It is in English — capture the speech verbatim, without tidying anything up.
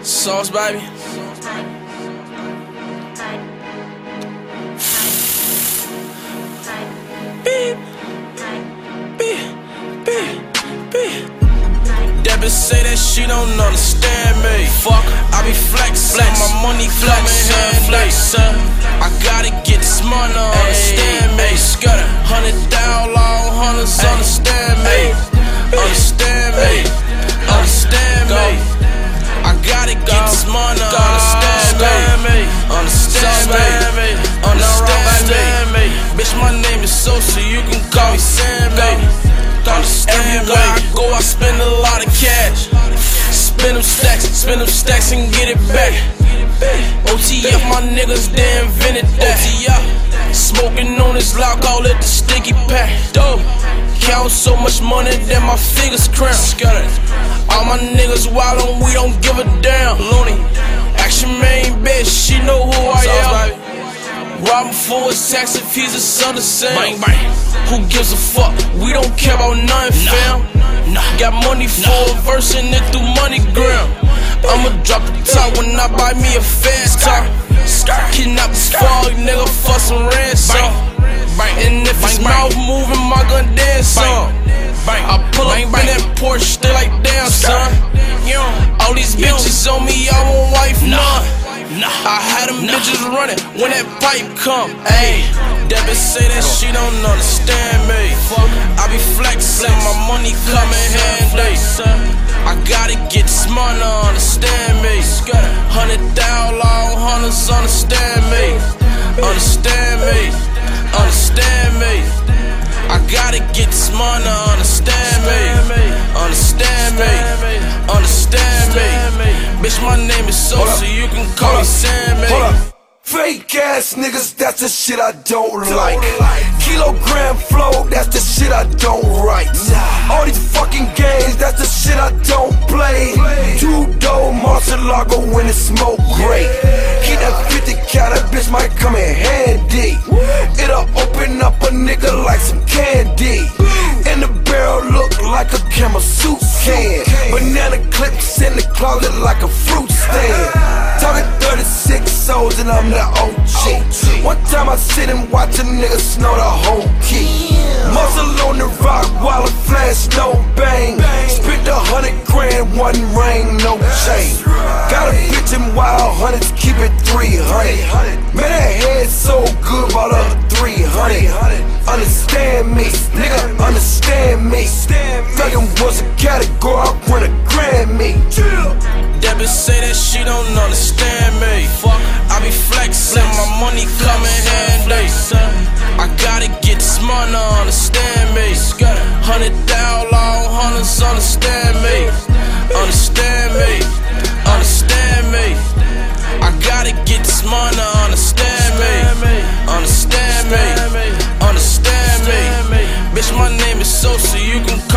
Sauce, baby. Beep, beep, beep, beep. That bitch say that she don't understand me. Fuck, I be flexin', flex. My money flexin', flexin'. I gotta get this money, understand me. Scutter, hundred down, long hunters, understand me. Understand me, understand me. I gotta get this money, understand me. Understand me, understand me. Bitch, my name is Sosa, you can call me Sammy. Everywhere I go, I spend a lot of cash. Spend them stacks, spend them stacks and get it back. O T F, my niggas, they invented that. O T F, smoking on this lock, call it the sticky pack. Dope, count so much money that my fingers cramp. All my niggas wild and we don't give a damn. Looney, action main bitch, she know who I am. Robbing for his tax if he's a son of Sam. Bang, bang. Who gives a fuck? We don't care about nothing, fam. Nah. Got money for nah. a verse and it through MoneyGram. I'ma drop the top when I buy me a fast car. Kidnap the fog, nigga, for some ransom. And if his mouth moving, my gun dance on. I pull up in that Porsche, still like damn, son. All these bitches on me, I won't wife none. I had them bitches running when that pipe come. Ayy, that bitch say that she don't understand me. I be flexin', my money coming handy. I gotta get this money, understand me. Hundred thousand long hunters, understand me. Understand me, understand me. I gotta get this money, understand me. Understand me, understand me. Bitch, my name is Sosa, you can call me Sammy. Fake ass niggas, that's the shit I don't like. Kilogram flow, that's the shit I don't write. All these fucking games, that's the shit I don't play. Two-door Murcielago when it smoke great. Keep that fifty cal, that bitch might come in handy. It'll open up a nigga like some candy. And the barrel look like a camera suit can. Banana clips in the closet like a fruit stand. Talking thirty-six souls and I'm the O G. One time I sit and watch a nigga snow the whole key. Muscle on the rock while it flash, no bang. Spent a hundred grand, one ring, no chain. Got a bitch in wild hundreds, keep it three hundred. Man, that head so good, bought her three hundred. Understand me, nigga, understand me. Thuggin' was a category, I win a Grammy. That bitch say that she don't understand me. I be flexin', my money coming handy. I gotta get this money, understand me. Hundred thousand long hunters, understand me. Understand me, understand me. I gotta get this money, understand me. Understand me, understand me. Bitch, my name is Sosa, you can